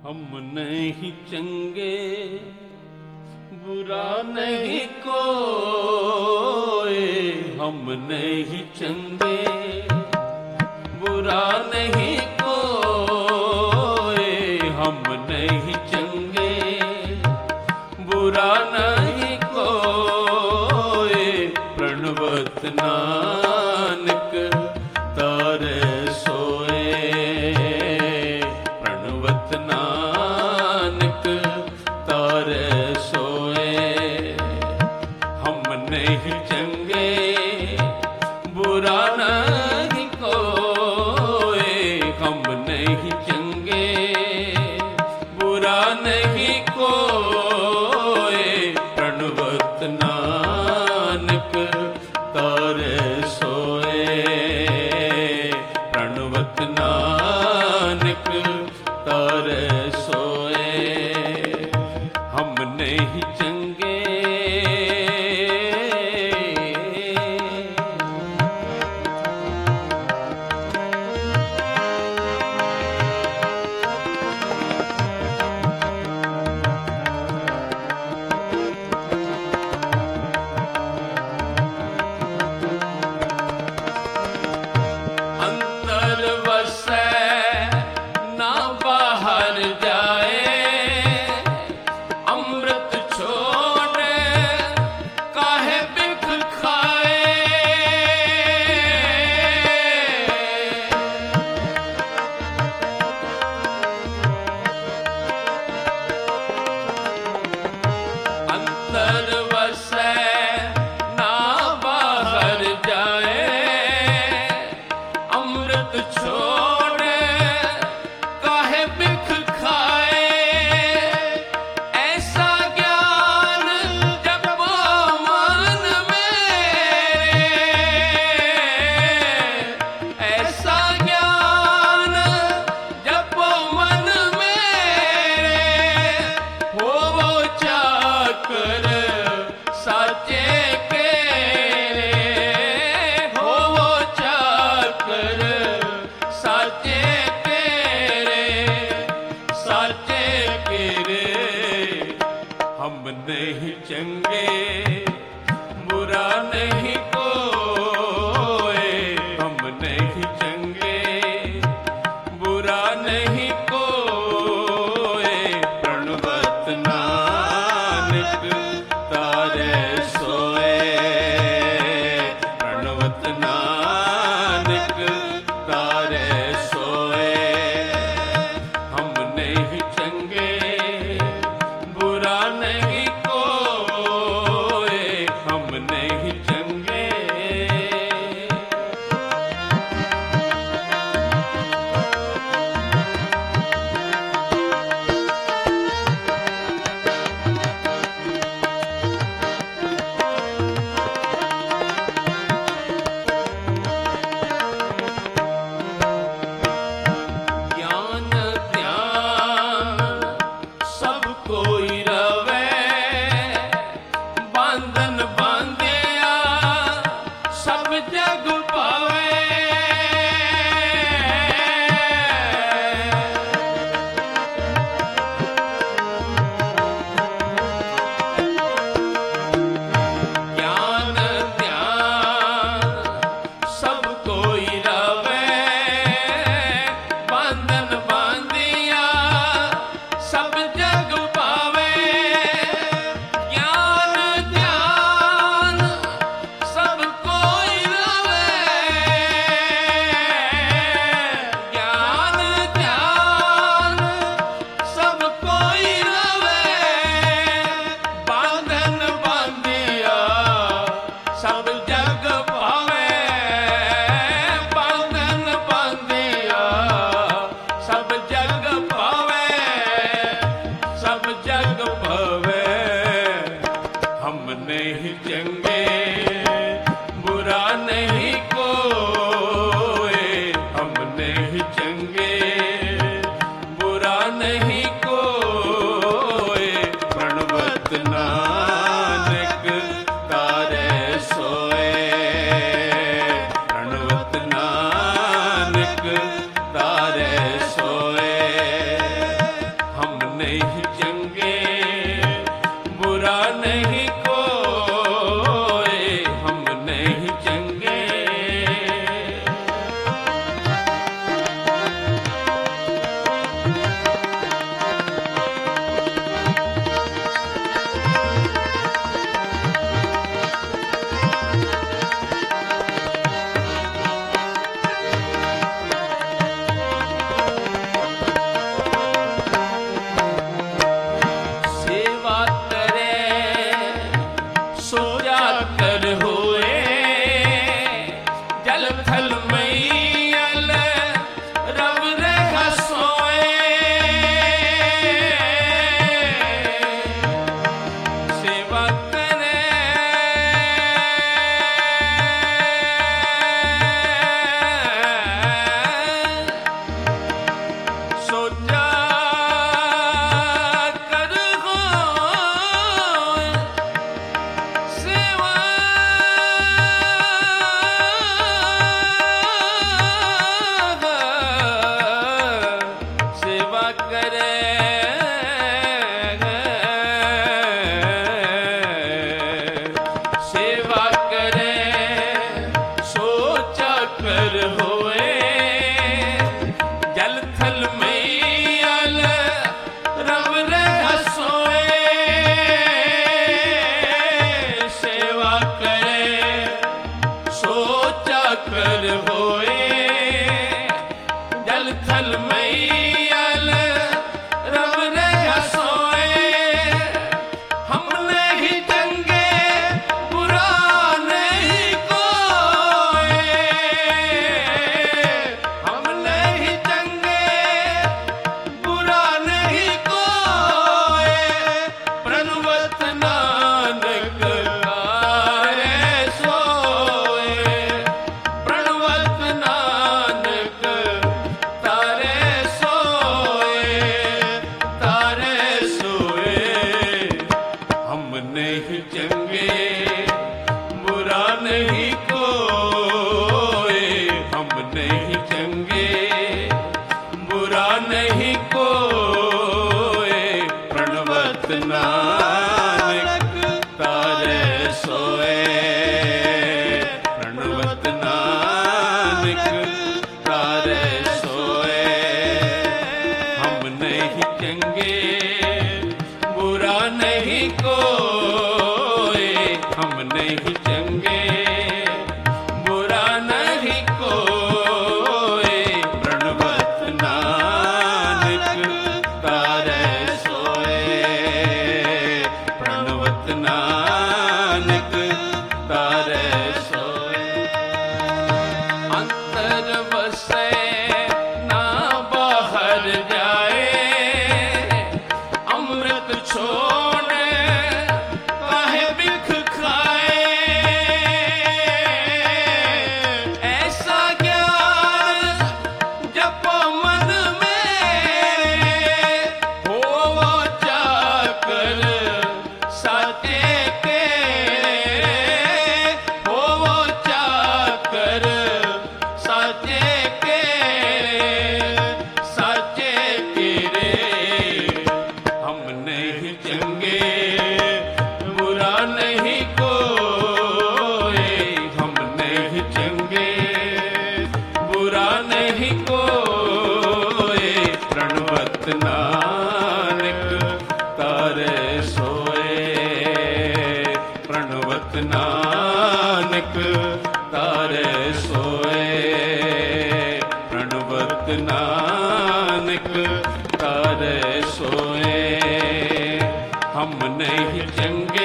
हम नहीं चंगे बुरा नहीं कोई, हम नहीं चंगे बुरा नहीं कोई, हम नहीं चंगे बुरा नहीं कोई। प्रणवत नानक तारे सोए, प्रणवत नानक तारे सोए। हम नहीं चंगे बुरा नहीं कोई, हम नहीं चंगे बुरा नहीं कोई। प्रणवत नानक तारे सोए, प्रणवत नानक तारे सोए। हम नहीं चंगे अंदर वसै ना बाहर जाए, अमृत छोड़े काहे बिख खाए। अंदर वसै ना बाहर जाए, अमृत छोड़े काहे बिख खाए। ऐसा ज्ञान जपो मन मेरे, ऐसा ज्ञान जपो मन मेरे। होवो चाकर साचे केरे, होवो चाकर साचे तेरे, साचे केरे। हम नहीं चंगे बुरा नहीं कोई, हम नहीं चंगे बुरा नहीं कोई। प्रणवत नानक तारे सोए, प्रणवत नानक तारे सोए। हम नहीं चंगे बुरा नहीं कोई, करे सेवा करे सोचा कर होए जल थल मैयल रब रह सोए सेवा करे सोचा कर होए जल थल मैयल रब रह सोए हमने ही जंगे बुरा नहीं कोई हमने ही जंगे बुरा नहीं कोई प्रणवत नानक तारे सोए प्रणवत नानक तारे सोए हमने ही चंगे बुरा नहीं कोई हमने ही चंगे बुरा नहीं कोई प्रणवत नानक तारे सोए प्रणवत नानक तारे सोए हमने ही चंगे बुरा नहीं कोई हमने ही चंगे बुरा नहीं कोई प्रणवत नानक तारे सोए प्रणवत नानक तारे सोए अंतर बसे ना बाहर जाए अमृत छोड़ काहे बिख खाए ऐसा ज्ञान जपो मन में हो जाकर साचे के हो जाकर साचे के रे हमने ही चंगे बुरा नहीं कोई हमने ही चंगे बुरा नहीं कोई प्रणवत नानक तारे सोए प्रणवत नानक तारे सोए प्रणवत नानक तारे सोए हमने ही चंगे